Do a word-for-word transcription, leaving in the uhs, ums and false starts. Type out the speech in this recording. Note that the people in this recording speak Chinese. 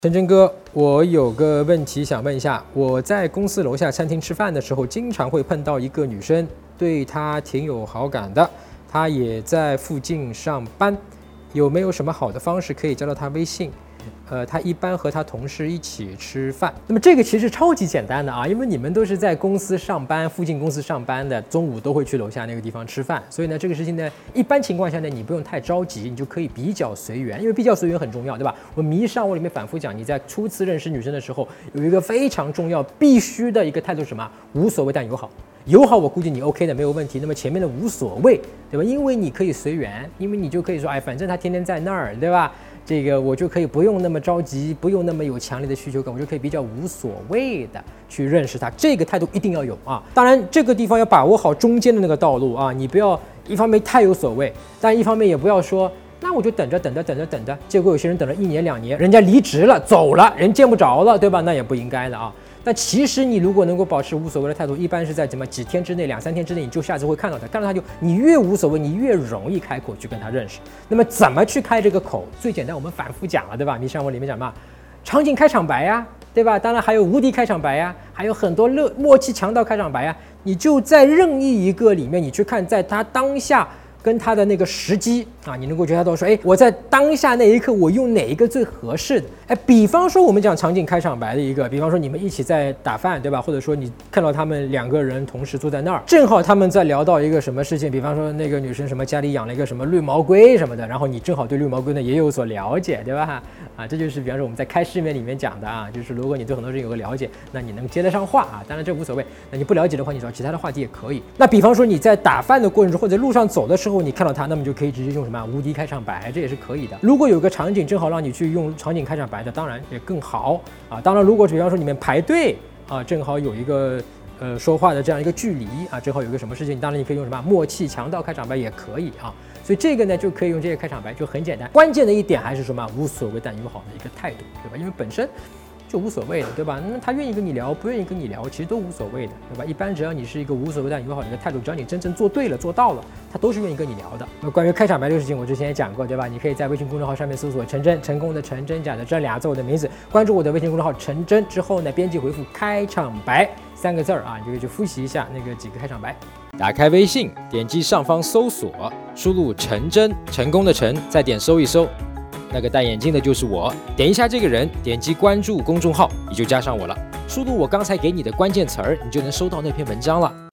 陈真哥，我有个问题想问一下。我在公司楼下餐厅吃饭的时候，经常会碰到一个女生，对她挺有好感的，她也在附近上班，有没有什么好的方式可以加到她微信？呃，她一般和她同事一起吃饭。那么这个其实超级简单的啊，因为你们都是在公司上班，附近公司上班的，中午都会去楼下那个地方吃饭，所以呢，这个事情呢，一般情况下呢，你不用太着急，你就可以比较随缘，因为比较随缘很重要，对吧？我迷上我里面反复讲，你在初次认识女生的时候，有一个非常重要、必须的一个态度是什么？无所谓但友好。友好我估计你 OK 的没有问题，那么前面的无所谓，对吧？因为你可以随缘，因为你就可以说，哎，反正他天天在那儿，对吧？这个我就可以不用那么着急，不用那么有强烈的需求感，我就可以比较无所谓的去认识他。这个态度一定要有啊！当然，这个地方要把握好中间的那个道路啊，你不要一方面太有所谓，但一方面也不要说，那我就等着等着等着等着，结果有些人等了一年两年，人家离职了走了，人见不着了，对吧？那也不应该的啊。但其实你如果能够保持无所谓的态度，一般是在怎么几天之内、两三天之内，你就下次会看到他，看到他就你越无所谓，你越容易开口去跟他认识。那么怎么去开这个口？最简单，我们反复讲了，对吧？迷上我里面讲嘛，场景开场白呀、啊，对吧？当然还有无敌开场白呀、啊，还有很多乐默契强盗开场白呀、啊。你就在任意一个里面，你去看，在他当下跟他的那个时机啊，你能够觉察到说，哎，我在当下那一刻，我用哪一个最合适的？哎，比方说我们讲场景开场白的一个，比方说你们一起在打饭，对吧？或者说你看到他们两个人同时坐在那儿，正好他们在聊到一个什么事情，比方说那个女生什么家里养了一个什么绿毛龟什么的，然后你正好对绿毛龟呢也有所了解，对吧？啊，这就是比方说我们在开市面里面讲的啊，就是如果你对很多人有个了解，那你能接得上话啊，当然这无所谓。那你不了解的话，你找其他的话题也可以。那比方说你在打饭的过程中或者路上走的时候，你看到他，那么就可以直接用什么无敌开场白，这也是可以的。如果有个场景正好让你去用场景开场白的，当然也更好啊。当然，如果比方说你们排队啊，正好有一个呃说话的这样一个距离啊，正好有一个什么事情，当然你可以用什么默契强盗开场白也可以啊。所以这个呢就可以用这些开场白，就很简单。关键的一点还是什么无所谓但友好的一个态度，对吧？因为本身就无所谓的，对吧？那他愿意跟你聊，不愿意跟你聊，其实都无所谓的，对吧？一般只要你是一个无所谓但友好的一个态度，只要你真正做对了、做到了，他都是愿意跟你聊的。那关于开场白这个事情，我之前也讲过，对吧？你可以在微信公众号上面搜索“陈真”，成功的陈，真假的真，俩字我的名字，关注我的微信公众号“陈真”之后呢，编辑回复“开场白”三个字儿啊，你就可以去复习一下那个几个开场白。打开微信，点击上方搜索，输入“陈真”，成功的陈，再点搜一搜。那个戴眼镜的就是我，点一下这个人，点击关注公众号，你就加上我了。输入我刚才给你的关键词儿，你就能收到那篇文章了。